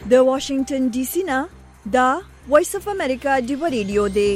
د واشنگټن ډي سي نه دا وایس اف امریکا دی ریډیو دی.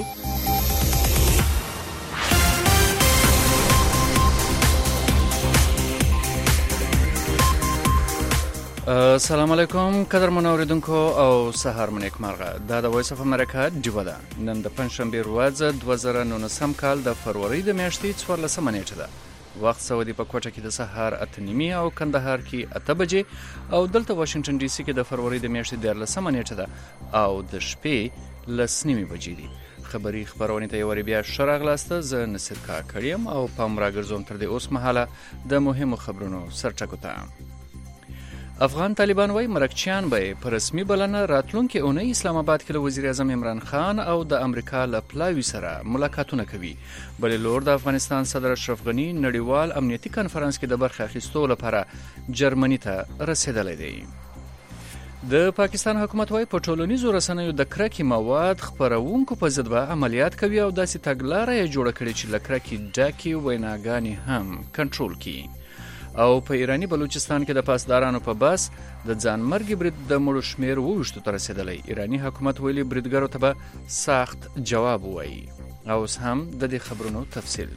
السلام علیکم قدرمن اوریدونکو او سهار مو نیکمرغه. دا د وایس اف امریکا دیو ده. نن د پنځشنبه ورځ 2019 کال د فروری د میاشتې 14 نیټه ده. وخت سعودي په کوټه کې د سهار 8:30 او کندهار کې 8 بجې او دلته واشنگټن ډي سي کې د فروری د میاشتې 14 نیټه ده او د شپې 10:30 بجې دي. خبري خبرونه ته یو بیا شراغلاسته ز نصر کا کړیم او پام راګرځوم تر دې اوس مهاله د مهمو خبرونو سرټکو ته. افغان طالبان وای مرکچیان به په رسمي بلنه راتلونکي اونۍ اسلام آباد کې له وزیر اعظم عمران خان او د امریکا له پلاوي سره ملاقاتونه کوي. بل لور د افغانستان صدر اشرف غنی نړیوال امنیتي کانفرنس کې د برخه اخیستو لپاره جرمني ته رسیدلی دی. د پاکستان حکومت وای په ټولنیزو رسنیو د کرکې مواد خپرونکو په ضد به عملیات کوي او داسې تګلاره یې جوړه کړې چې لکرکې ډاکې ویناګانې هم کنټرول کړي. او په ایرانی بلوچستان کې د پاسدارانو په بس د ځانمرګي برید د مړو شمیر ووښتو ته رسیدلی. ایرانی حکومت ویلي بریدګرو ته به سخت جواب وایي. او اوس هم د دې خبرونو تفصیل.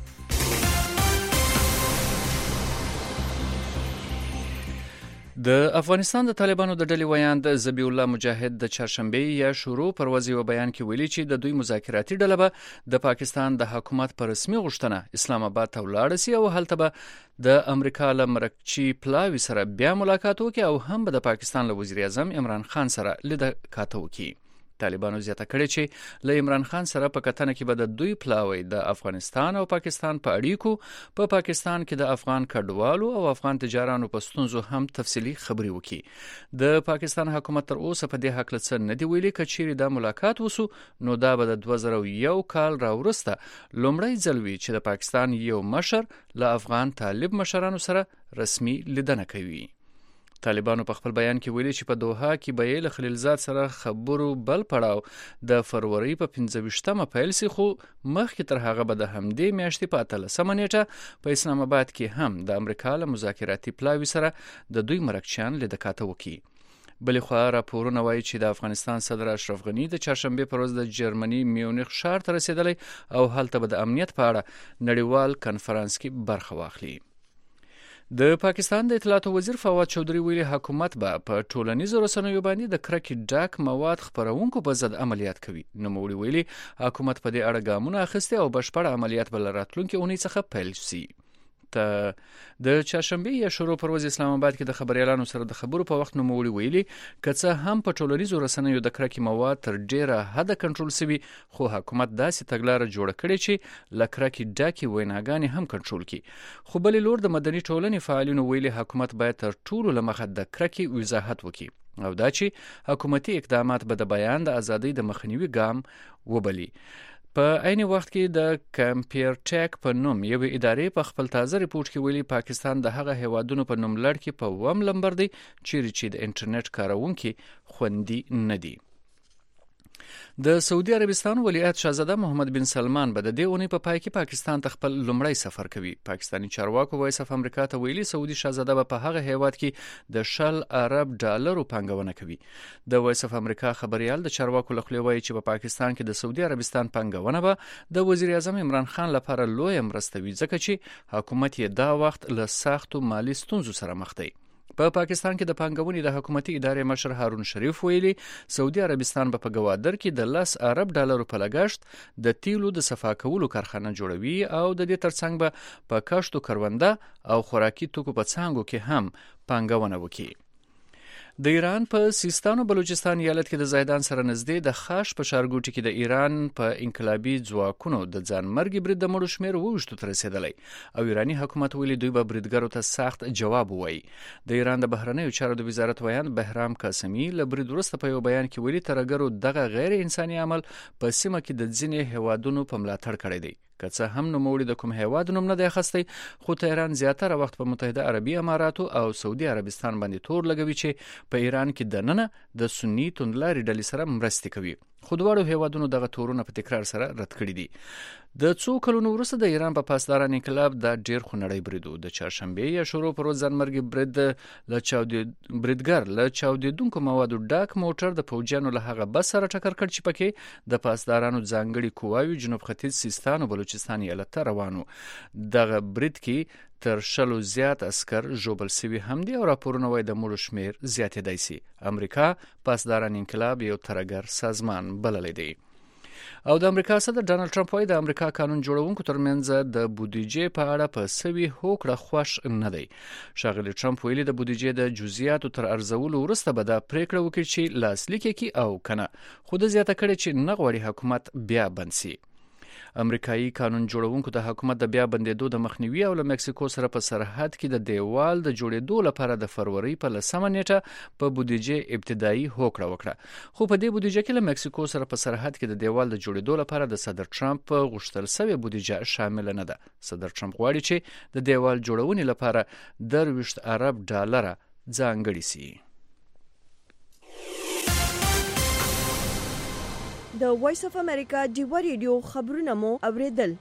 د افغانستان د طالبانو د ډلې ویاند ذبیح الله مجاهد د چهارشنبه یا شروع پر ورځ یو بیان کې ویلي چې د دوی مذاکراتي ډله به د پاکستان د حکومت پر رسمي غوښتنه اسلام آباد ته ولاړ شي او هلته به د امریکا له مرکچي پلاوي سره بیا ملاقات وکړي او هم به د پاکستان له وزیر اعظم عمران خان سره لیدکاته وکړي. طالبانو زیاته کړې چې له عمران خان سره په کتنه کې به د دوی پلاوی د افغانستان او پاکستان په اړیکو په پاکستان کې د افغان کډوالو او افغان تجارانو په ستونزو هم تفصیلي خبري وکړي. د پاکستان حکومت تر اوسه په دې حق څه نه دی ویلي. کچېرې دا ملاقات وسو نو دا به د 2001 کال راورسته لومړی ځل وي چې د پاکستان یو مشر له افغان طالب مشرانو سره رسمي لیدنه کوي. طالبانو په خپل بیان کې ویلي چې په دوحه کې به یې له خلیلزاد سره خبرو بل پړاو د فروری په 15مه پیل سي، خو مخکې تر هغه به د همدې میاشتې په 13 نیټه په اسلام آباد کې هم د امریکا له مذاکراتي پلاوي سره د دوی مرکچیان لیدکاته وکړي. بلې خوا راپورونه وایي چې د افغانستان صدر اشرف غنی د چهارشنبه پر ورځ د جرمني میونخ ښار ته رسیدلی او هلته به د امنیت په اړه نړیوال کنفرانس کې برخه واخلي. د پاکستان د اطلاعاتو وزیر فواد چودري ویلي حکومت به په ټولنیزو رسنیو باندې د کرکې ډاک مواد خپرونکو په ضد عملیات کوي. نوموړي ویلي حکومت په دې اړه ګامونه اخیستي او بشپړ عملیات به له راتلونکي اونۍ څخه پیل شي. د چهارشنبه یا شروع پر ورځ اسلام آباد کې د خبريالانو سره د خبرو په وخت نوموړي ویلي که څه هم په ټولنیزو رسنیو د کرکې مواد تر ډیره حد کنټرول شوي، خو حکومت داسې تګلاره جوړه کړې چې لکرکې ډاکې ویناګانې هم کنټرول کړي. خو بلې لور د مدني ټولنې فعالینو ویلي حکومت باید تر ټولو له مخه د کرکې وضاحت وکړي او دا چې حکومتي اقدامات به د بیان د ازادۍ د مخنیوي ګام وبلي. په عین وخت کې د کمپیر ټیک په نوم یو ادارې په خپل تازه ریپورت کې ویلي پاکستان د هغه هیوادونو په نوم لړ کې په وم لمبر دی چې د انټرنیټ کارونکي خوندي نه دي. د سعودي عربستان ولیعهد شاهزاده محمد بن سلمان به د دې اونۍ په پای کې پاکستان ته خپل لومړی سفر کوي. پاکستاني چارواکو وایس اف امریکا ته ویلي سعودي شاهزاده به په هغه هیواد کې د $10 ارب پانګونه کوي. د وایس اف امریکا خبريال د چارواکو له خوا وایي چې په پاکستان کې د سعودي عربستان پانګونه به د وزیر اعظم عمران خان لپاره لوی مرسته وي ځکه چې حکومت یې دا وخت له سختو مالی ستونزو سره مخ دی. په پاکستان کې د پانګونې د حکومتي ادارې مشر هارون شریف ویلي سعودي عربستان به په ګوادر کې د $10 ارب په لګښت د تیلو د صفا کولو کارخانه جوړوي او د دې ترڅنګ به په کښتو کرونده او خوراکي توکو په څانګو کې هم پانګونه وکړي. د ایران په سیستان او بلوچستان ایالت کې د زیدان سره نږدې د خاش په ښارګوټي کې د ایران په انقلابي ځواکونو د ځانمرګي برید د مړو شمیر ووښتو ته رسیدلی او ایرانی حکومت ویلي دوی به بریدګرو ته سخت جواب ووایي. د ایران د بهرنیو چارو د وزارت ویاند بهرام قاسمي له برید وروسته په یو بیان کې ویلي ترهګرو دغه غیر انساني عمل په سیمه کې د ځینې هیوادونو په ملاتړ کړی دی. که څه هم نوموړي د کوم هیواد نوم نه دی اخیستی، خو تهران زیاتره وخت په متحده عربي اماراتو او سعودي عربستان باندې تور لګوي چې په ایران کې دننه د سنی توندلاري ډلې سره مرستې کوي خو دواړو هیوادونو دغه تورونه په تکرار سره رد کړي دي. د څو کلونو وروسته د ایران په پاسداران انقلاب د ډیر خونړی برید د چهارشنبه یا شروع پر ورځ ځانمرګي بریدګر له چاودیدونکو موادو ډاک موټر د فوجیانو له هغه بس سره ټکر کړ چې پکې د پاسدارانو ځانګړي قواوې جنوب ختیځ سیستان او بلوچستان ایالت ته روانو. دغه برید کې تر 100 زیات عسكر ژوبل سوي هم دي او راپورونه وايي د مړو شمیر زیاتېدای شي. امریکا پاسداران انقلاب یو ترګر سازمان بللی دی. او د امریکا صدر ډانلډ ټرمپ وايي د امریکا قانون جوړونکو ترمنځ د بودیجې په اړه په سوي هوکړه خوښ نه دی. ښاغلي ټرمپ ویلي د بودیجې د جزئیاتو تر ارزولو وروسته به دا پریکړه وکړي چې لاسلیک کړي او کنه، خو د زیاته کړي چې نه غواړي حکومت بیا بند شي. امریکایي قانون جوړونکو د حکومت د بیا بندېدو د مخنیوي او له مکسیکو سره په سرحد کې د دیوال د جوړېدو لپاره د فروری په 10 نیټه په بودیجې ابتدایي هوکړه وکړه. خو په دې بودیجې کې له مکسیکو سره په سرحد کې د دیوال د جوړېدو لپاره د صدر ټرمپ غوښتل شوې بودیجه شامل نه ده. صدر ټرمپ غواړي چې د دیوال جوړونې لپاره 20 ارب ډالر ځانګړي شي. د وایس اف امریکا ډیوا ریډیو خبرونه مو اوریدل.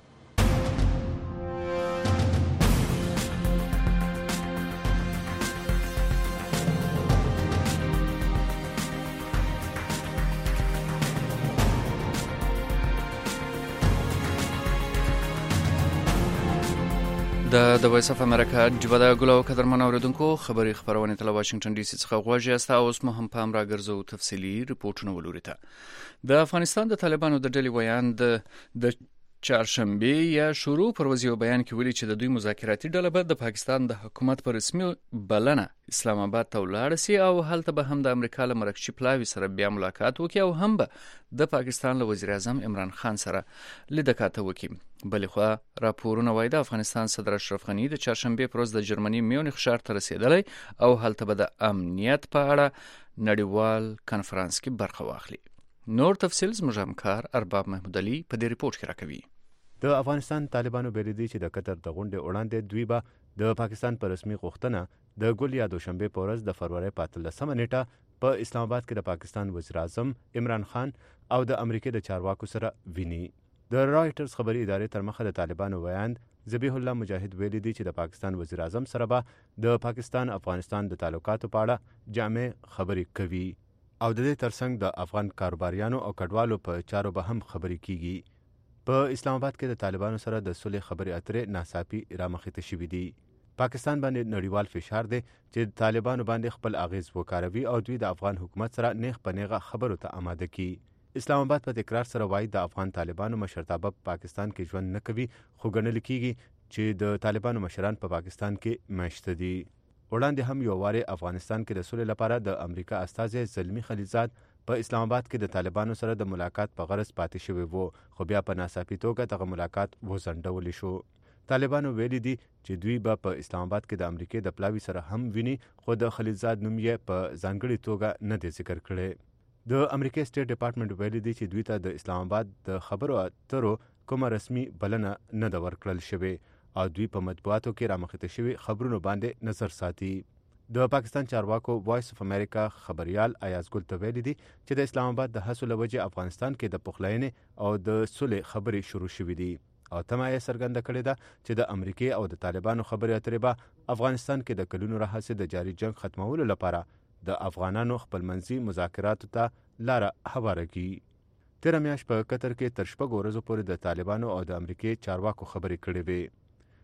د وایس اف امریکا ډیوا د ګلو قدرمن اوریدونکو خبري خبرونه تل واشنگټن ډي سي څخه غواړي است او اوس مو هم پام راګرځو تفصيلي ریپورتونه ولوري ته. د افغانستان د طالبانو د ډلې ویاند د چهارشنبه یا شروع پر ورځ یو بیان کې ویلي چې د دوی مذاکراتي ډله به د پاکستان د حکومت پر رسمي بلنه اسلام آباد ته ولاړ شي او هلته به هم د امریکا له مرکزي پلاوي سره بیا ملاقات وکړي او هم به د پاکستان له وزیر اعظم عمران خان سره لیدکاته وکړي. بلخوا راپورونه وايي د افغانستان صدر اشرف غنی د چهارشنبه پر ورځ د جرمني میونخ ښار ته رسیدلی او هلته به د امنیت په اړه نړیوال کنفرانس کې برخه واخلي. نور تفصیل زموږ همکار ارباب محمود علي په دې ریپورت کې راکوي. د افغانستان طالبانو بریدي چې د قطر د غونډې وړاندې دوی به د پاکستان پر رسمي غوښتنه د ګل یا دوشنبه په ورځ د فروری په 13 نیټه په اسلام آباد کې د پاکستان وزیر اعظم عمران خان او د امریکای د چارواکو سره ویني. د رایټرز خبري ادارې تر مخه د طالبانو ویاند ذبیح الله مجاهد ویلي دی چې د پاکستان وزیر اعظم سره به د پاکستان افغانستان د تعلقاتو په اړه جامع خبرې کوي او د دې ترڅنګ د افغان کاروباریانو او کډوالو په چارو به هم خبرې کیږي. په اسلام آباد کې د طالبانو سره د صلح خبرې اترې ناڅاپي رامخته شوې دي. پاکستان باندې نړیوال فشار دی چې طالبانو باندې خپل اغیز وکاروي او دوی د افغان حکومت سره نیغ په نیغه خبرو ته آماده کی. اسلام آباد په تکرار سره وایي د افغان طالبانو مشرتابه پاکستان کې ژوند نه کوي، خو ګڼل کیږي چې د طالبانو مشران په پاکستان کې مشته دي. وړاندې هم یو واره افغانستان کې د صلح لپاره د امریکا استازي زلمی خلیزاد په اسلام آباد کې د طالبانو سره د ملاقات په غرض پاتې شوی وو، خو بیا په ناڅاپي توګه دغه ملاقات وځنډول شو. طالبانو ویلي دي چې دوی به په اسلام آباد کې د امریکای د پلاوي سره هم ویني، خو د خلیزاد نوم یې په ځانګړي توګه نه دی ذکر کړی. د امریکای سټیټ ډپارټمنټ ویلي دی چې دوی ته د اسلام آباد د خبرو اترو کومه رسمي بلنه نه ده ورکړل شوې او دوی په مطبوعاتو کې رامخته شوي خبرونو باندې نظر ساتي. د پاکستان چارواکو وایس اف امریکا خبريال ایاز ګل ته ویلي دي چې د اسلام آباد د هڅو له وجې افغانستان کې د پخلاینې او د صلح خبرې شروع شوې دي او تمه یې څرګنده کړې ده چې د امریکای او د طالبانو خبرې اترې به افغانستان کې د کلونو راهیسې د جاري جنگ ختمولو لپاره د افغانانو خپلمنځي مذاکراتو ته لار هواره کړي. تیر میاشت په قطر کې تر 6 ورځې پورې د طالبانو او د امریکای چارواکو خبرې کړې وې.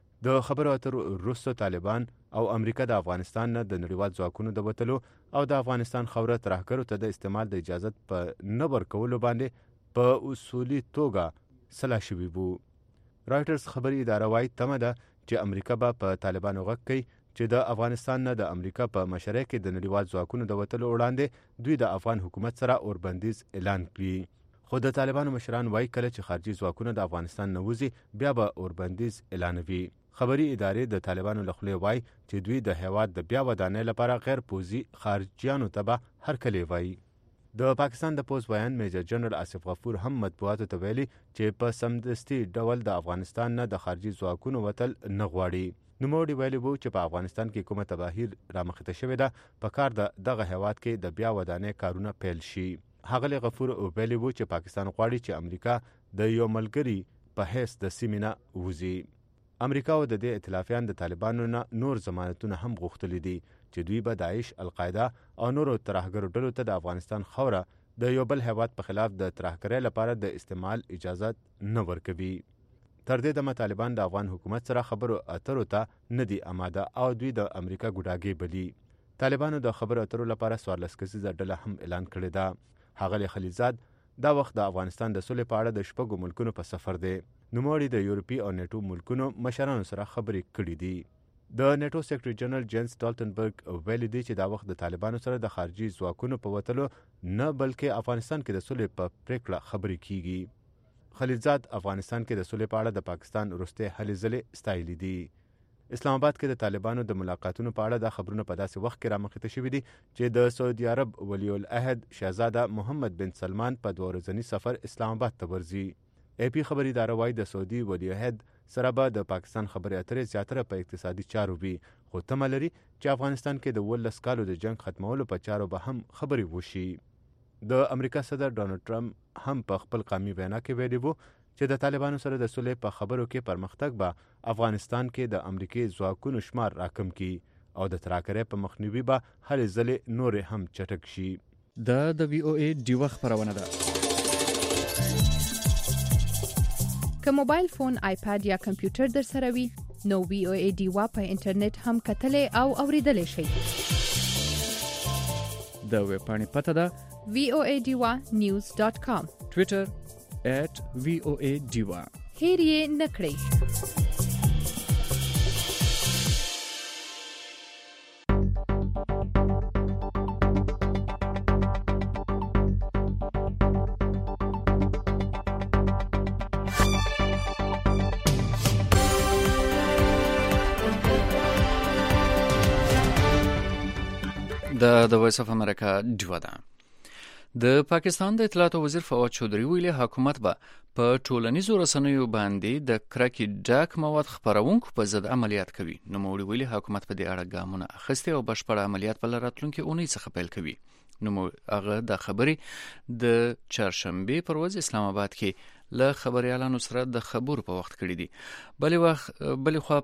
د خبرو اترو وروسته طالبان او امریکا د افغانستان نه د نړیوال ځواکونو د وتلو او د افغانستان خوره ترهګرو ته د استعمال د اجازت په نه ورکولو باندې په اصولي توګه سلا شوي وو. رایټرز خبري اداره وايي تمه ده چې امریکا به په طالبانو غږ کوي چې د افغانستان نه د امریکا په مشرۍ کې د نړیوال ځواکونو د وتلو وړاندې دوی د افغان حکومت سره اوربندیز اعلان کړي. خو د طالبانو مشران وايي کله چې خارجي ځواکونه د افغانستان نه وځي بیا به اوربندیز اعلانوي. خبري ادارې د طالبانو له خولې وایي چې دوی د هیواد د بیا ودانۍ لپاره غیر پوځي خارجیانو ته به هرکلی وایي. د پاکستان د پوز بیان میجر جنرال آصف غفور هم مطبوعاتو ته ویلي چې په سمدستي ډول د افغانستان نه د خارجي ځواکونو وتل نه غواړي. نوموړي ویلي وو چې په افغانستان کې کومه تباهي رامخته شوې ده، په کار د دغه هیواد کې د بیا ودانۍ کارونه پیل شي. ښاغلي غفور ویلي وو چې پاکستان غواړي چې امریکا د یو ملګري په حیث د سیمې نه ووځي. امریکا او د دې ائتلافیان د طالبانو نه نور ضمانتونه هم غوښتلي دي چې دوی به داعش، القاعده او نورو ترهګرو ډلو ته د افغانستان خاوره د یو بل هیواد په خلاف د ترهګرۍ لپاره د استعمال اجازه نه ورکوي. تر دې دمه طالبان د افغان حکومت سره خبرو اترو ته نه دي آماده او دوی د امریکا ګوډاګی بلی. طالبانو د خبرو اترو لپاره 14 کسیزه ډله هم اعلان کړې ده. ښاغلي خلیلزاد دا وخت د افغانستان د سولې په اړه د شپږو ملکونو په سفر دی. نوموړي د یورپي او نیټو ملکونو مشرانو سره خبرې کړې دي. د نیټو سیکرټري جنرال جینس سټالټنبرګ ویلي دی چې دا وخت د طالبانو سره د خارجي ځواکونو په وتلو نه بلکې افغانستان کې د سولې په پریکړه خبرې کیږي. خلیلزاد افغانستان کې د سولې په اړه د پاکستان وروستۍ هلې ځلې ستایلي دي. اسلام آباد کې د طالبانو د ملاقاتونو په اړه دا خبرونه په داسې وخت کې رامخته شوي دي چې د سعودي عرب ولی العهد شهزاده محمد بن سلمان په 2 ورځني سفر اسلام آباد ته ورځي. ای پی خبري اداره وايي د سعودي ولی العهد سره به د پاکستان خبرې اترې زیاتره په اقتصادي چارو وي، خو تمه لري چې افغانستان کې د 19 کالو د جنگ ختمولو په چارو به هم خبرې وشي. د امریکا صدر ډونالد ټرمپ هم په خپل قومي وینا کې ویلي وو چې د طالبانو سره د صلح په خبرو کې پرمختګ به افغانستان کې د امریکای ځواکونو شمار راکم کی او د تراکرې په مخنیوي به هلې ځلې نور هم چټک شي. د وی او ای ډیوه خبرونه ده. که موبایل فون، آیپاد یا کمپیوټر در سره وي نو وی او ای ډیوه په انټرنیټ هم کتلې او اوریدلې شي. د ویب پاڼې پته ده voadewa.news.com. ټویټر @voadewa. هیر یې نه کړئ. د وایس اف امریکا ډیوه ده. د پاکستان د اطلاعاتو وزیر فواد چودري ویلي حکومت به په ټولنیزو رسنیو باندې د کرکې ډاک مواد خپرونکو په ضد عملیات کوي. نوموړي ویلي حکومت په دې اړه ګامونه اخیستي او بشپړ عملیات په راتلونکي اونۍ څخه پیل کوي. هغه د خبرې د چهارشنبه پر ورځ اسلام آباد کې له خبريالانو سره د خبرو په وخت کړی دي. بلې خوا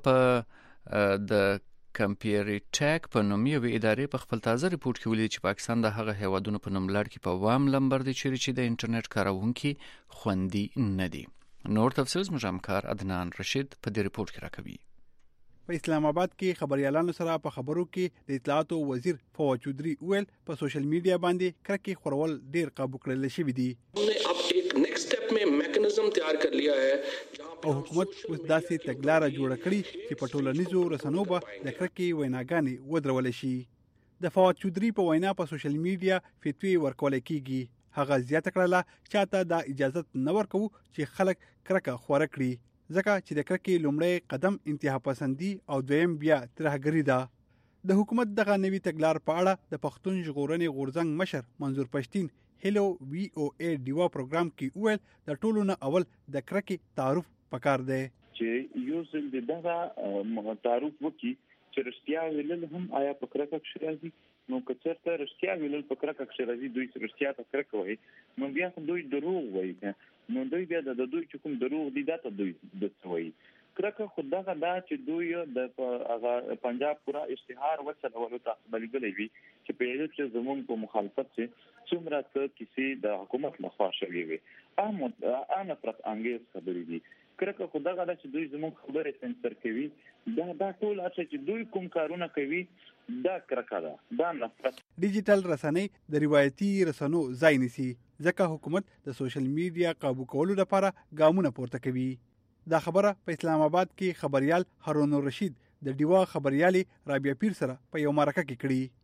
په د کمپیری ټیک په نوم یوې ادارې په خپل تازه ریپورت کې ویلي چې پاکستان د هغه هیوادونو په نوم لړ کې په وام لمبر دی چې د انټرنیټ کارونکي خوندي نه دي. نور تفصیل زموږ همکار عدنان رشید په دې ریپورت کې راکوي. په اسلام آباد کې خبريالانو سره په خبرو کې د اطلاعاتو وزیر فواد چودري ویل په سوشل میډیا باندې کرکې خورول ډیر قابو کړل شوی دی. हमने अब एक नेक्स्ट स्टेप में मैकेनिज्म तैयार कर लिया है او حکومت اوس داسې تګلاره جوړه کړې چې په ټولنیزو رسنیو به د کرکې ویناګانې ودرول شي. د فواد چودري په وینا په سوشل میډیا فتوی ورکول کیږي. هغه زیاته کړله چاته دا اجازه نه ورکو چې خلک کرکه خوره کړي ځکه چې د کرکې لومړی قدم انتها پسندي او دویم بیا ترهګري ده. د حکومت دغه نوي تګلار په اړه د پښتون ژغورنې غورځنګ مشر منظور پښتين هلو وی او ای ډیوا پروګرام کې ویل د ټولو نه اول د کرکې تعارف پکار دی چې یو ځل دغه تعارف وکړي چې رښتیا ویل هم آیا په کرکه کې راځي. نو کچرته رښتیا ویل په کرکه کې راځي دوی رښتیا ته کرکه وایي نو بیا دوی دروغ وایي. نو دوی بیا د دوی چې کوم دروغ دي دا ته دوی د څوي کرکه خدغه دا چې دوی د پنجاب پورا اشتهار وصل ولو تاسو بلګلې وي چې په دې چې زموږ په مخالفت چې څومره څه کسی د حکومت لخوا شوی وي انا فرق انګیز خبرې دي. کرکه خدغه دا چې دوی زموږ خبره سنسر کوي دا ټول چې دوی کوم کارونه کوي دا کرکه ده دا نفرت. ډیجیټل رسنۍ د روایتي رسنو ځای نیسي ځکه حکومت د سوشل میډیا قابو کولو لپاره ګامونه پورته کوي. دا خبره په اسلام آباد کې خبريال هارون الرشید د ډیوا خبريالي رابعه پیر سره په یو مرکه کې کړي.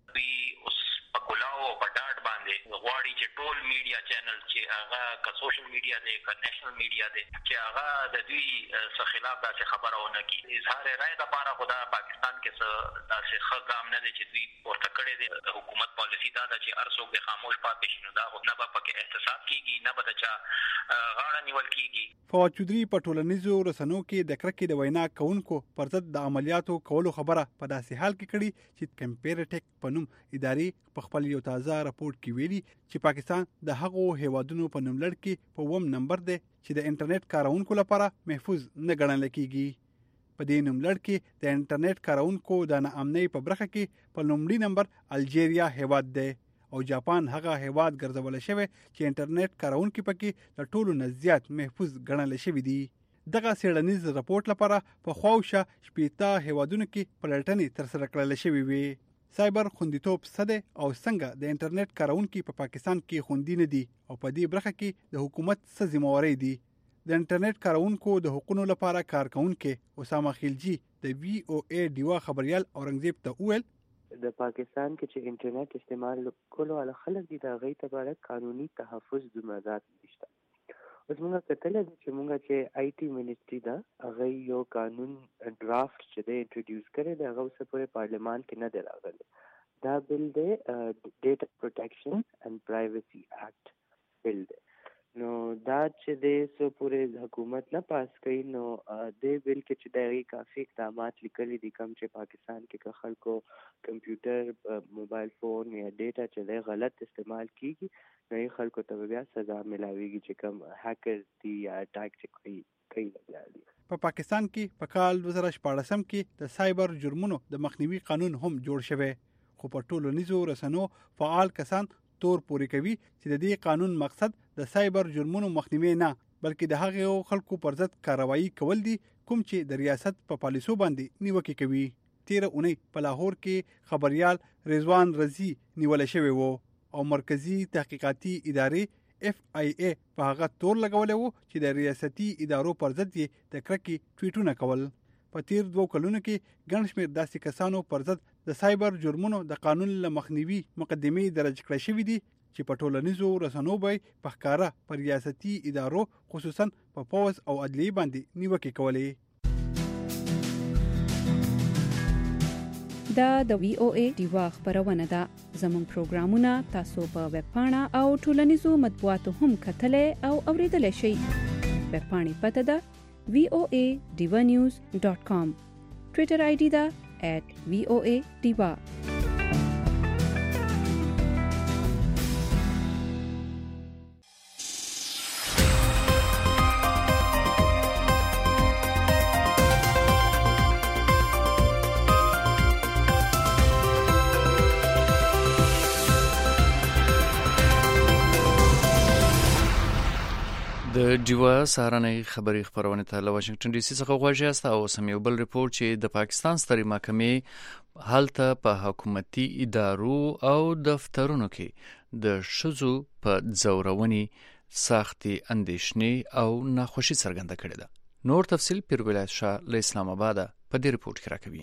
غواړي چې ټول میډیا چینل چې هغه کا سوشل میډیا دی کا نېشنل میډیا دی چې هغه د دوی څخه خلاف داسې خبره ونه کی. اظهار رائے د لپاره خدا پاکستان کې څه داسې ښه نه دی چې دوی ورته کړی دی. حکومت پالیسی دا ده چې هر څوک به خاموش پاتې شي نو دا نه به پکې احتساب کیږي نه به چا غاړه نیول کیږي. فواد چودري په ټولنیزو رسنیو کې د کرکې د وینا کوونکو پر ضد د عملیاتو کولو خبره په داسې حال کې کړي چې کمپیریټک په نوم ادارې په خپل یو تازه راپورټ کې ویلي چې پاکستان د هغو هیوادونو په نوملړ کې په 1 نمبر دی چې د انټرنیټ کارونکو لپاره محفوظ نه ګڼل کېږي. په دې نوملړ کې د انټرنیټ کارونکو د ناامنۍ په برخه کې په لومړي نمبر الجیریا هیواد دی او جاپان هغه هیواد ګرځول شوی چې انټرنیټ کارونکو پکې د ټولو نه زیات محفوظ ګڼل شوی دی. دغه څېړنیز راپورټ لپاره په خواوشا 80 هیوادونو کې پلټنې ترسره کړل شوې وي. سایبر خوندیتوب څه دی او څنګه د انټرنیټ کارونکو په پاکستان کې خوندي نه دي او په دې برخه کې د حکومت څه ذمہواری دي. د انټرنیټ کارونکو د حقوقو لپاره کارکونکو اسامه خلجی د VOA ډیوا خبريال اورنګزیب ته وویل د پاکستان کې چې انټرنیټ استعمال کولو علی خلک دي د غي تبارک قانوني تحفظ د مزات نشته. اوس موږ کتل چې موږ چې IT منیسټری دا هغه یو قانون ډرافټ چې د انټروډیوس کړي دا هغه اوس په پارلیمان کې نه دی راغلی. دا بل دی ډیټا پروټیکشن اینڈ پرایویسی اکټ بل دی. نو دا چې د سو پورې حکومت نه پاس کړي نو د بل کې چې دغه کافي اقدامات لیکلي دي کوم چې پاکستان کې خلکو کمپیوټر موبایل فون یا ډیټا چې غلط استعمال کیږي نو خلکو ته بیا سزا ملاويږي چې کوم هکر دي یا اٹیک چې کوي لګي. په پاکستان کې په کال 2014 کې د سایبر جرمونو د مخنیوي قانون هم جوړ شوی خو په ټولنیزو رسنیو فعال کسان تور پوري کوي چې د دې قانون مقصد د سایبر جرمونو مخنیوي نه بلکې د هغو خلکو پر ضد کاروایی کول دي کوم چې د ریاست په پالیسو باندې نیوکه کوي. 13 اونۍ په لاهور کې خبريال رضوان رضی نیول شوی وو او مرکزی تحقیقاتي ادارې FIA په هغه تور لګولې وو چې د ریاستي ادارو پر ضد یې د کرکې ټویټونه کول. په تیر 2 کلونو کې ګڼ شمېر داسې کسانو پر ضد د سایبر جرمونو د قانون له مخنیوي مقدمې درج کړې شوې دي چې په ټولنیزو رسنیو به په ښکاره پر ریاستي ادارو خصوصا په پوز او عدلیې باندې نیوکې کولې. دا د VOA ډیوا خبرونه ده. زموږ پروګرامونه تاسو په ویب پاڼه او ټولنیزو مطبوعاتو هم کتلې او اوریدلای شئ. ویب پاڼې پته ده voadivanews.com. ټویټر ID ده @voadiva. د ډیوا سهارنۍ خبري خبرونه ته له واشنگټن ډي سي څخه غواړي او سم یو بل ریپورت چې د پاکستان ستري محکمې حالت په حکومتي ادارو او دفترونو کې د شذو په ځورونی سختي اندیشنې او ناخوشي څرګنده کړې ده. نور تفصیل پیر ولایت شاه له اسلام آباد په دې ریپورت کې راکوي.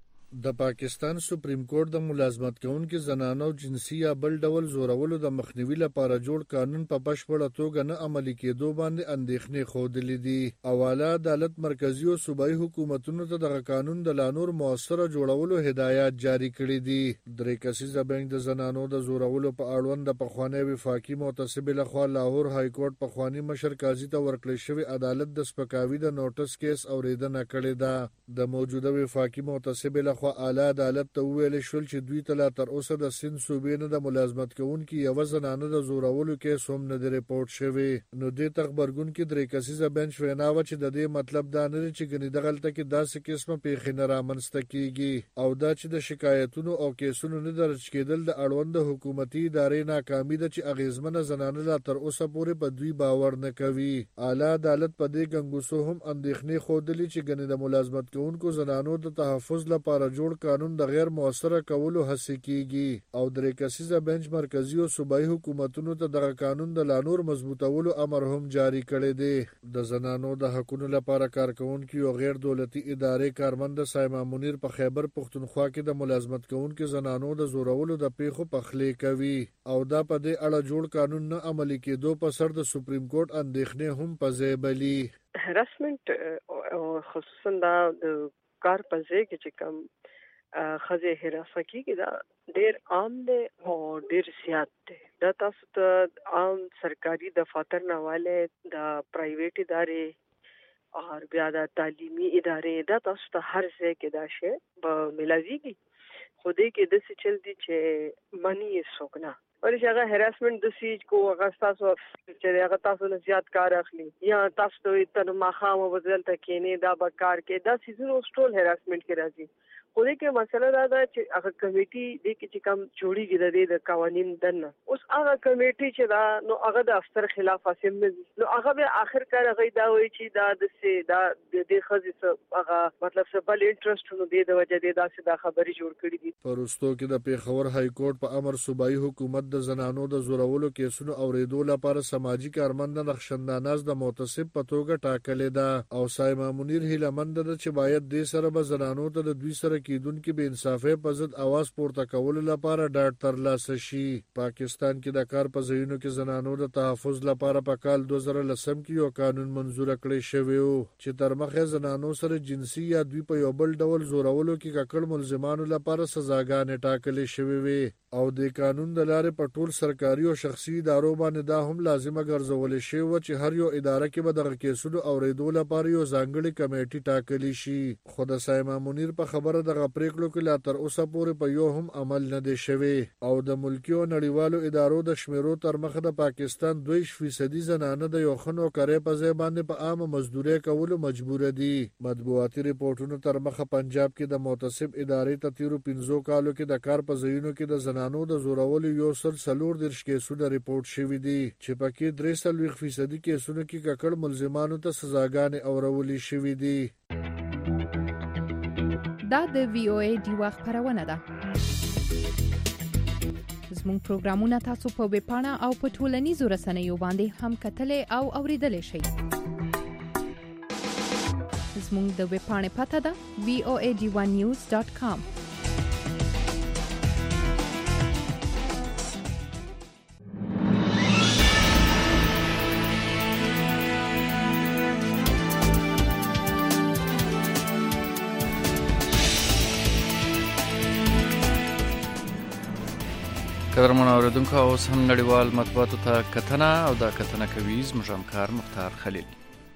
د پاکستان سپریم کورټ د ملازمت کوونکو زنانو جنسي یا بل ډول زورولو د مخنیوي لپاره جوړ قانون په بشپړه توګه نه عملي کېدو باندې اندېښنې خوندلې دي. اواله عدالت مرکزی او صوبایي حکومتونو ته د قانون د لانور موثره جوړولو هدایات جاری کړې دي. درې کسیزه بنک د زنانو د زورولو په اړوند د پخوانی وفاقي معتصب لخوا لاهور های کورټ پخوانی مشر قاضي ته ورکړل شوی عدالت د سپکاوي د نوټس کیس اوریدنه کړې ده. د موجوده وفاقي معتصب خو اعلی عدالت ته ویل شول چې دوی ته لا تر اوسه د سند صوبې نه د ملازمت کوونکو یو زنانه د زورولو کیس هم نه ریپورت شوی. نو د خبرګون کې درې کسیزه بنچ ویناوه چې د دې مطلب دا نه چې ګنې دغلته کې داسې قسمه پیښې نه رامنځته کیږي او دا چې د شکایتونو او کیسونو نه درج کېدل د اړوند حکومتي ادارې ناکامي ده چې اغیزمنه زنانه لا تر اوسه پورې په دوی باور نه کوي. اعلی عدالت په دې ګنګوسو هم اندېښنې خوندلې چې ګنې د ملازمت کوونکو زنانو د تحفظ لپاره جوړ قانون د غیر موثره کولو هڅه کیږي او درې کسیزه بنچ مرکزی او صوبایي حکومتونو ته د قانون د لانور مضبوطولو امر هم جاری کړی دی. د زنانو د حقوقو لپاره کارکونکو او غیر دولتي ادارې کارمند سایما منیر په خیبر پختونخوا کې د ملازمت کوونکو زنانو د زورولو د پیښو پخلی کوي او دا په دې اړه جوړ قانون نه عملي کېدو په سر د سپریم کورټ اندېښنې هم پځېبلي. هراسمنت خصوصا د کار په ځای کې چې کوم خزه هراسه کیږي دا ډیر عام دی او ډیر زیات دی. دا تاسو ته عام سرکاري دفاتر نه والے د پرایویټ ادارې او بیا د تعلیمي ادارې دا تاسو ته هر ځای کې دا شی به ملازمي خو دې کې د څه چل دي چې منی یې سوکنه ولې چې هغه هراسمنت د سیج کو هغه تاسو چې هغه تاسو نه زیات کار اخلي یا تاسو ته تر ماخامه بدل ته کېنه دا به کار کې دا سیزونو ټول هراسمنت کې راځي خو دې کې مسله دا ده چې هغه کمیټي دې کې چې کم جوړیږي د قوانین دنه اوس هغه کمیټي چې دا نو هغه د افسر خلاف اسیم نو هغه به اخر کار هغه دا وایي چې دا د خزې هغه مطلب څه بل انټرست نو دې د وجه دې دا خبري جوړ کړی دي پرستو کې د پیښور های کورټ په امر صوبایي حکومت د زنانو د زورولو کیسونو اوریدو لپاره سماجی کارمند نقشنداناز د متصب په توګه ټاکلې ده او سایما منیر هیلمند ده چې باید دې سره به زنانو ته د دوی سره کېدونکو به انصافي په ضد आवाज پورته کولو لپاره ډاډ ترلاسه شي پاکستان کې د کار په ځایونو کې زنانو د تحفظ لپاره په کال 2010 کې یو قانون منزور کړی شوی و چې تر مخه زنانو سره جنسي یا دوی په یو بل ډول زورولو کې ککړ ملزمانو لپاره سزاګانې ټاکلې شوی وي او د قانون د لارې په ټول سرکاري او شخصي ادارو باندې دا هم لازمه ګرځول شي چې هر یو اداره کې به د کیسونو اوریدو لپاره یو ځانګړي کمیټي ټاکلی شي خو د سایما منیر په خبره د پریکړو کې لا تر اوسه پورې په یو هم عمل نه دی شوی او د ملکی او نړیوالو ادارو د شمیرو تر مخه د پاکستان 2% زنانه د یو خنو کارې په ځای باندې په عام مزدوري کولو مجبور دي مطبوعاتي ریپورتونو تر مخه پنجاب کې د متصب ادارې ته تیرو 15 کالو کې د کار په ځایونو کې د زنانو د زورولو یو سل سلور درش کیسونه ریپورت شوی دي چې پکې 3% کیسونو کې ککړ ملزمانو ته سزاګانې اورولې شوی دي دا د وی او ای ډیوا خبرونه ده زموږ پروګرامونه تاسو په ویب پاڼه او په ټولنیزو رسنیو باندې هم کتلې او اوریدلې شئ زموږ د ویب پاڼې پته ده voanews.com قدرمن اوریدونکو اوس هم نړیوال مطبوعاتو ته کتنه او دا کتنه کوي زموږ همکار مختار خلیل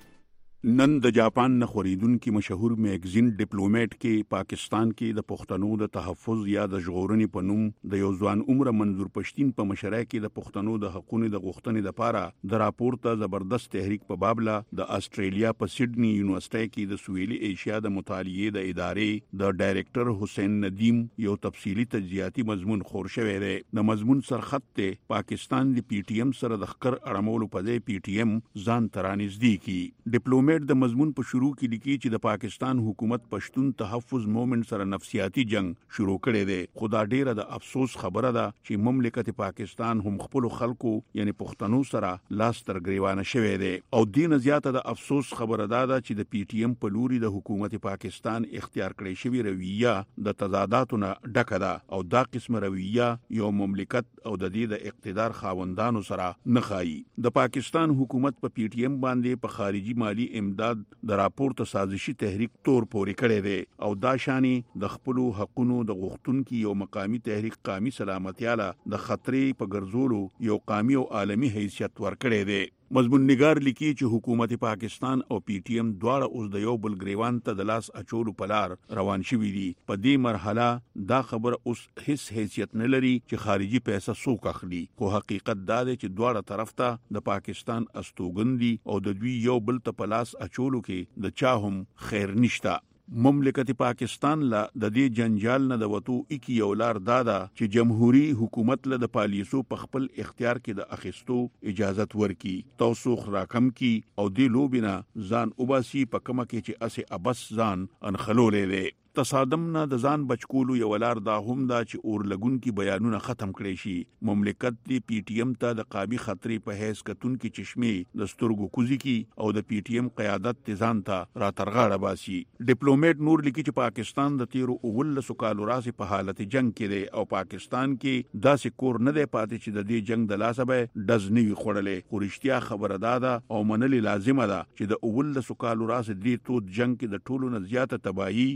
نن د جاپان نه خوریدونکو مشهور میگزین ډیپلوماټ کې پاکستان کې د پښتنو د تحفظ یا د ژغورنې په نوم د یو ځوان عمر منظور پښتين په مشرۍ کې د پښتنو د حقوقو د غوښتنې لپاره د راپور ته زبردست تحریک په بابله د استرالیا په سیډنی یونیورسيټي کې د سویلي ایشیا د مطالعې د ادارې د ډایریکټر حسین ندیم یو تفصیلی تجزیاتی مضمون خور شوی دی د مضمون سرخط ته پاکستان د پی ټی ایم سره د خکر اړمولو په ځای پی ټی ایم ځان ترانځدي کی ډیپلوماټ د مضمون په شروع کې لیکي چې د پاکستان حکومت پښتون تحفظ موومېنټ سره نفسیاتي جنگ شروع کړي دي خدا ډیره د افسوس خبره ده چې مملکت پاکستان هم خپل خلکو یعنی پښتنو سره لاس تر ګریوانه شوی دی او دین زیاته د افسوس خبره ده چې د پی ټی ایم په لوري د حکومت پاکستان اختیار کړی شوی رویه د تضاداتو نه ډکه ده او دا قسم رویه یو مملکت او د دې د اقتدار خاوندانو سره نه خایي د پاکستان حکومت په پی ټی ایم باندې په خارجي مالی امداد د راپور ته سازشي تحریک تور پورې کړی دی او دا شانی د خپل حقونو د غوښتونکو یو مقامی تحریک قومي سلامتیاله د خطرې په ګرځولو یو قومي او عالمي حیثیت ورکړی دی مضمون نگار لیکي چې حکومت پاکستان او پی ټی ایم دواړه اوس د یو بل گریوان ته د لاس اچولو په لار روان شوي دي په دې مرحله دا خبر اوس هیڅ حیثیت نه لري چې خارجي پیسې څوک اخلي خو حقیقت دا دی چې دواړه طرف ته د پاکستان استوګن دي او د دوی یو بل ته په لاس اچولو کې د چا هم خیر نشته مملکت پاکستان لا د دې جنجال نه د وټو اکی یو لار دادا چې جمهوریت حکومت له د پالیسو په خپل اختیار کې د اخیستو اجازت ورکي توسوخ راکم کی او دې لوبینا ځان وباسي په کومه کې چې اسه ابس ځان انخلولې ده تصادم نه د ځان بچکولو یو لار دا هم دا چې اور لګون کی بیانونه ختم کړي شي مملکت دی پی ټی ایم ته د قابي خطرې په هیڅ کتون کی چشمه د سترګو کوزي کی او د پی ټی ایم قیادت تزان ته را ترغاړه باسي ډیپلوماټ نور لیکي چې پاکستان د تیرو اول سکالو راځي په حالت جنگ کې دی او پاکستان کې داسې کور نه دی پاتې چې د دې جنگ د لاسه به دزنی خړلې خورشتیا خبره ده او منل لازمه ده چې د اول سکالو راځي د توت جنگ کې د ټولو نه زیاته تباہي قبایل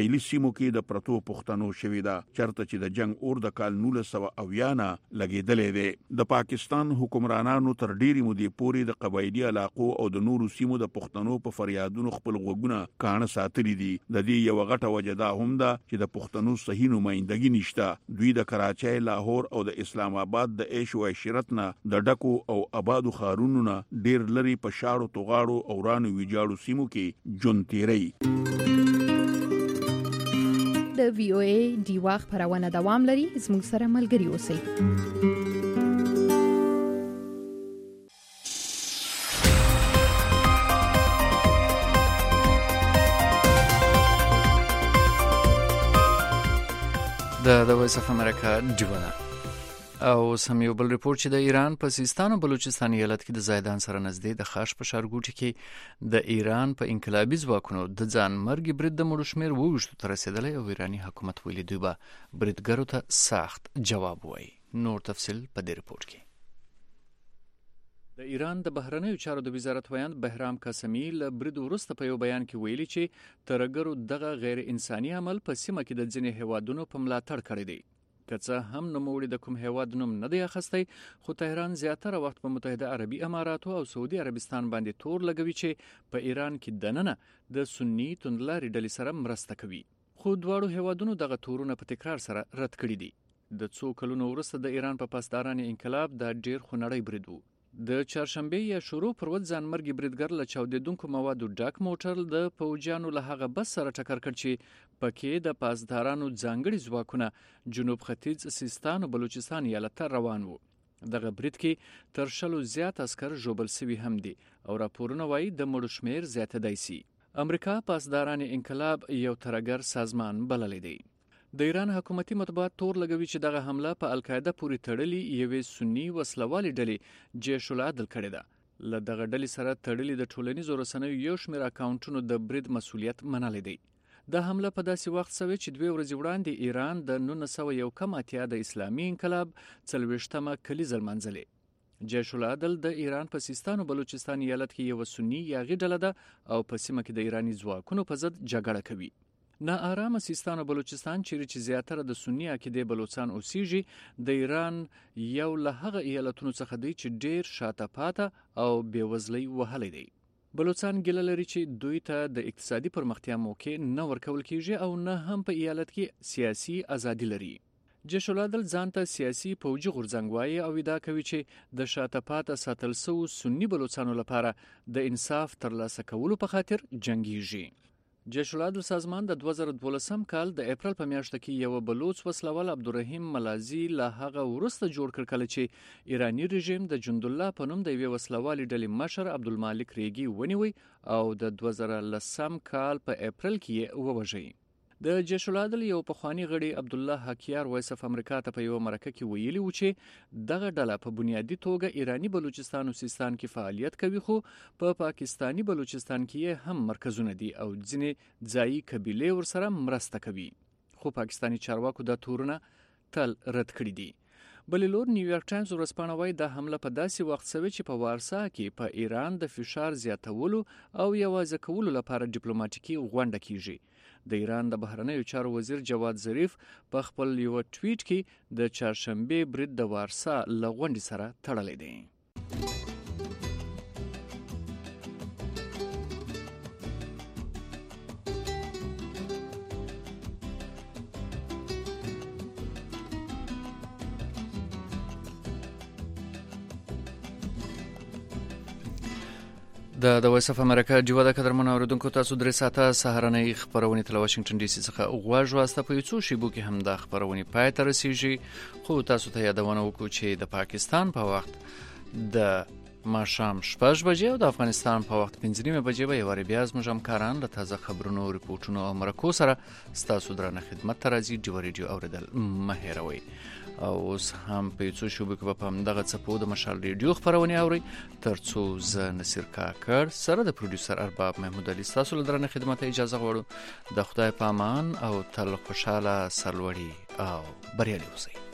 قبایلی سیمو کې د پرتو پښتنو شوې ده چرته چې د جنگ اور د کال 1990 لګیدلې ده د پاکستان حکمرانانو تر ډیری مودې پورې د قبایلی علاقو او د نورو سیمو د پښتنو په فریادونو خپل غوګونه کانه ساتلي دي د دې یو غټه وجه دا هم ده چې د پښتنو صحیح نمائندګي نشته دوی د کراچۍ لاهور او د اسلام آباد د عيش او عشرت نه د ډکو او آبادو خارونو نه ډیر لري په شاړو توغاړو او رانو ویجاړو سیمو کې جون تیری د وی او ای دیوا خبرونه دوام لري زموږ سره ملګري اوسئ د وایس اف امریکا دیوانا او سم یو بل ریپورت چې د ایران په سیستان او بلوچستان ایالت کې د زیدان سره نږدې د خاش په ښارګوټي کې د ایران په انقلابي ځواکونو د ځان مرګ برید د مړو شمېر 22 ته رسیدلی او ایراني حکومت ویلي دوی به بریدګرو ته سخت جواب وایي نور تفصیل په دې ریپورت کې د ایران د بهرنیو چارو د وزارت ویاند بهرام قاسمي له برید وروسته په یو بیان کې ویلي چې ترګرو دغه غیر انساني عمل په سیمه کې د ځینې هیوادونو په ملاتړ کړی دی که څه هم نوموړي د کوم هیواد نوم نه دی اخیستی خو تهران زیاتره وخت په متحده عربي اماراتو او سعودي عربستان باندې تور لګوي چې په ایران کې دننه د سني توندلاري ډلې سره مرسته کوي خو دواړو هیوادونو دغه تورونه په تکرار سره رد کړي دي د څو کلونو وروسته د ایران په پاسدارانه انقلاب د ډیر خونړی برید وو د چهارشنبه یا شروع پر ود ځان مرګ بریدګر له چاودیدونکو موادو ډک موټر د فوجیانو له هغه بس سره ټکر کړ چې پکې د پاسدارانو ځانګړي ځواکونه جنوب ختیځ سیستان او بلوچستان ایالت ته روان وو دغه برید کې تر شلو زیات عسكر ژوبل سوي هم دي او راپورونه وایي د مړو شمېر زیاتېدای شي امریکا پاسداران انقلاب یو ترګر سازمان بللی دی د ایران حکومتي مطبوعات تور لګوي چې دغه حمله په القاعده پورې تړلې یوې سني وسلوالې ډلې جیش العدل کړې ده له دغه ډلې سره تړلې د ټولنیزو رسنیو یو شمېر اکاونټونو د برید مسؤلیت منلی دی د حمله په داسې وخت شوې چې 2 ورځې وړاندې ایران د 1981 د اسلامي انقلاب 40مه کلیزه لمانځلې جیش العدل د ایران په سیستان او بلوچستان ایالت کې یو سني یاغي ډله ده او په سیمه کې د ایراني ځواکونو په ضد جګړه کوي ناآرامه سیستان او بلوچستان چې زیاتره د سنی عقیدې بلوچستان اوسېږي د ایران یو له هغه ایالتونو څخه دی چې ډیر شاته پاته او بیوزلۍ وهلی دی بلوچستان ګیله لري چې دوی ته د اقتصادي پرمختیا موقع نه ورکول کیږي او نه هم په ایالت کې سیاسي ازادي لري جیش العدل ځان ته سیاسي پوجي غورځنګ وایي او ادعا کوي چې د شاته پاته ساتل سوو سنی بلوچستانو لپاره د انصاف ترلاسه کولو په خاطر جنگیږي جیش العدل سازمان د 2012 کال د اپریل په میاشت کې یو بلوچ وسلوال عبدالرحیم ملازی له هغه ورسته جوړ کړ کله چې ایرانی رژیم د جند الله په نوم د یو وسلوال ډلې مشر عبدالمالک ریګي ونیوي او د 2010 کال په اپریل کې ووژي د جیش العدل یو پخوانی غړي عبد الله حکیار وایس اف امریکا ته په یو مرکه کې ویلي و چې دغه ډله په بنیادی توګه ایرانی بلوچستان او سیستان کې فعالیت کوي خو په پاکستانی بلوچستان کې هم مرکزونه دي او ځینې ځایي قبیلې ورسره مرسته کوي خو پاکستانی چارواکو دا تورونه تل رد کړي دي بللور نیویارک ټایمز ورځپاڼه وايي دا حمله په داسې وخت شوې چې په وارسا کې په ایران د فشار زیاتولو او یوازې کولو لپاره ډیپلوماټیکي غونډه کیږي د ایران د بهرنیو چارو وزیر جواد ظریف په خپل یو ټویټ کې د چهارشنبه برید د وارسا لغونډې سره تړلی دی د وایس اف امریکا جوړه د قدرمن اوریدونکو تاسو درې ساعته سهارنۍ خبرونه تل واشنگټن ډي سي څخه غواړو واسطه په یوڅو شیبو کې هم د خبرونه پای ته رسیږي خو تاسو ته یادونه وکړو چې د پاکستان په وخت د ماښام 6 بجې او د افغانستان په وخت 5 بجې به یو بیا زموږ همکاران له تازه خبرونو ریپورتونو او مرکو سره ستاسو درنه خدمت ته راځي ډیو ریډیو اوریدل مهیروي او اوس هم په یوڅو شوبو کې په همدغه څپو د مشال ریډیو خبرونه اوري ترڅو ز نصیر کاکړ سره د پروډوسر ارباب محمود علي تاسو له درنه خدمت اجازه غواړو د خدای پامان او تل خوشاله سرلوړي او بریالي اوسئ